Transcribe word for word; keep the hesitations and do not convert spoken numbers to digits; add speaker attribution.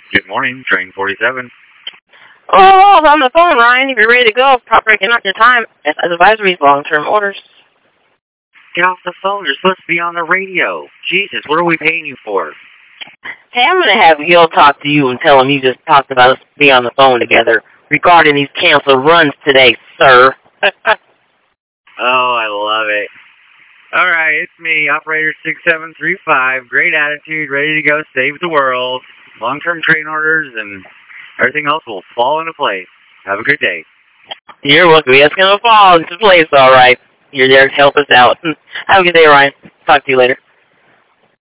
Speaker 1: Good morning, train forty-seven.
Speaker 2: Oh, I'm on the phone, Ryan. If you're ready to go, stop breaking up your time. As advisories, long-term orders.
Speaker 1: Get off the phone. You're supposed to be on the radio. Jesus, what are we paying you for?
Speaker 2: Hey, I'm going to have Gil talk to you and tell him you just talked about us being on the phone together regarding these canceled runs today, sir.
Speaker 1: Oh, I love it. All right, it's me, Operator six seven three five. Great attitude, ready to go save the world. Long-term train orders and everything else will fall into place. Have a good day.
Speaker 2: You're welcome. It's going to fall into place, all right. You're there to help us out. Have a good day, Ryan. Talk to you later.